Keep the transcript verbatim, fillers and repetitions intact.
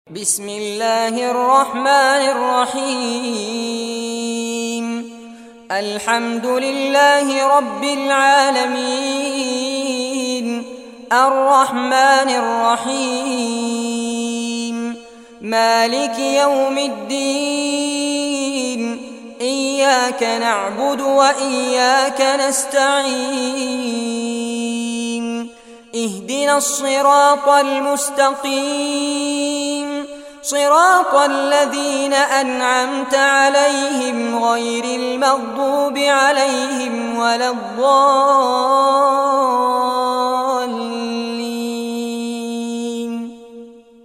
بسم الله الرحمن الرحيم. الحمد لله رب العالمين، الرحمن الرحيم، مالك يوم الدين، إياك نعبد وإياك نستعين، اهدنا الصراط المستقيم، صراط الذين أنعمت عليهم غير المغضوب عليهم ولا الضالين.